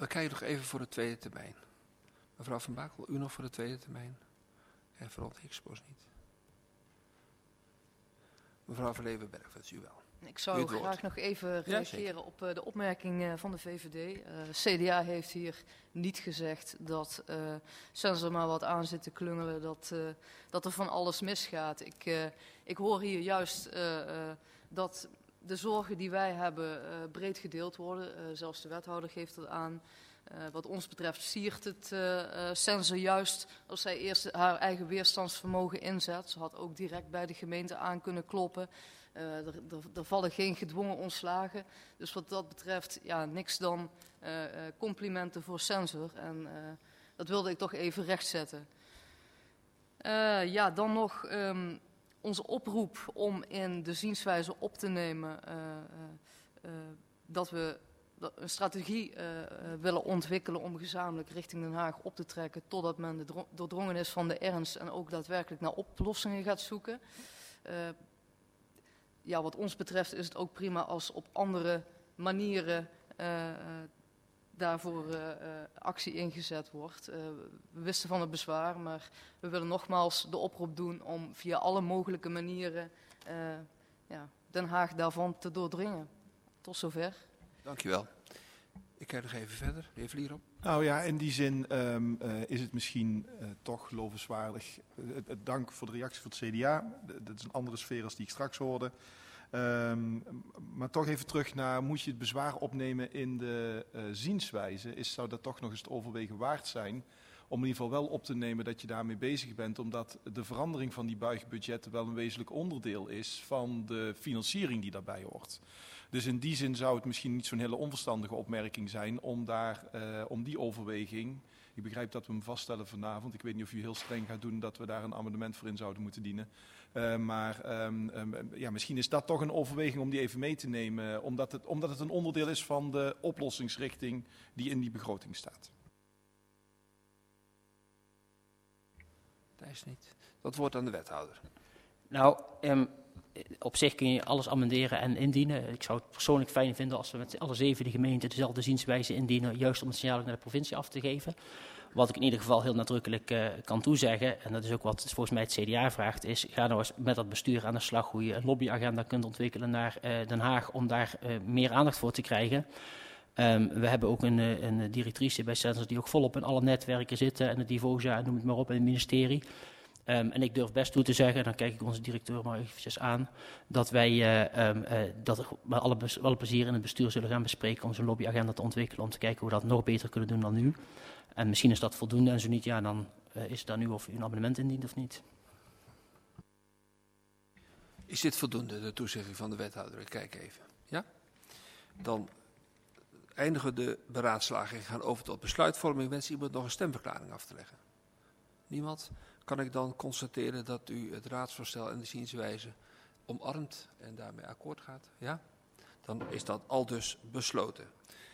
We kijken nog even voor de tweede termijn. Mevrouw Van Bakel, u nog voor de tweede termijn? En Frans Hiksbos niet. Mevrouw van Leeuwenberg, dat is u wel. Ik zou graag nog even reageren op de opmerking van de VVD. CDA heeft hier niet gezegd dat Censor maar wat aan zit te klungelen, dat er van alles misgaat. Ik hoor hier juist dat de zorgen die wij hebben breed gedeeld worden. Zelfs de wethouder geeft dat aan. Wat ons betreft siert het Censor juist als zij eerst haar eigen weerstandsvermogen inzet. Ze had ook direct bij de gemeente aan kunnen kloppen. Er vallen geen gedwongen ontslagen. Dus wat dat betreft, ja, niks dan complimenten voor Censor. En dat wilde ik toch even rechtzetten. Ja, dan nog onze oproep om in de zienswijze op te nemen dat we een strategie willen ontwikkelen om gezamenlijk richting Den Haag op te trekken totdat men doordrongen is van de ernst en ook daadwerkelijk naar oplossingen gaat zoeken. Ja, wat ons betreft is het ook prima als op andere manieren daarvoor actie ingezet wordt. We wisten van het bezwaar, maar we willen nogmaals de oproep doen om via alle mogelijke manieren Den Haag daarvan te doordringen. Tot zover. Dankjewel. Ik kijk nog even verder. De heer Vlierop. Nou ja, in die zin is het misschien toch lovenswaardig. Dank voor de reactie van het CDA. Dat is een andere sfeer als die ik straks hoorde. Maar toch even terug naar, moet je het bezwaar opnemen in de zienswijze? Zou dat toch nog eens het overwegen waard zijn? Om in ieder geval wel op te nemen dat je daarmee bezig bent. Omdat de verandering van die buigbudgetten wel een wezenlijk onderdeel is van de financiering die daarbij hoort. Dus in die zin zou het misschien niet zo'n hele onverstandige opmerking zijn om die overweging. Ik begrijp dat we hem vaststellen vanavond. Ik weet niet of u heel streng gaat doen dat we daar een amendement voor in zouden moeten dienen. Ja, misschien is dat toch een overweging om die even mee te nemen. Omdat het een onderdeel is van de oplossingsrichting die in die begroting staat. Thijs niet. Dat wordt aan de wethouder. Nou, op zich kun je alles amenderen en indienen. Ik zou het persoonlijk fijn vinden als we met alle 7 gemeenten dezelfde zienswijze indienen, juist om het signaal naar de provincie af te geven. Wat ik in ieder geval heel nadrukkelijk kan toezeggen, en dat is ook wat volgens mij het CDA vraagt, is ga nou eens met dat bestuur aan de slag hoe je een lobbyagenda kunt ontwikkelen naar Den Haag om daar meer aandacht voor te krijgen. We hebben ook een directrice bij Censor die ook volop in alle netwerken zitten en de Divosa, noem het maar op, in het ministerie. En ik durf best toe te zeggen, dan kijk ik onze directeur maar eventjes aan, dat wij dat met alle plezier in het bestuur zullen gaan bespreken om zo'n lobbyagenda te ontwikkelen, om te kijken hoe we dat nog beter kunnen doen dan nu. En misschien is dat voldoende en zo niet, ja, dan is het aan u of u een abonnement indient of niet. Is dit voldoende, de toezegging van de wethouder? Ik kijk even. Ja? Dan eindigen we de beraadslaging en gaan over tot besluitvorming. Wens iemand nog een stemverklaring af te leggen? Niemand? Kan ik dan constateren dat u het raadsvoorstel en de zienswijze omarmt en daarmee akkoord gaat? Ja? Dan is dat aldus besloten.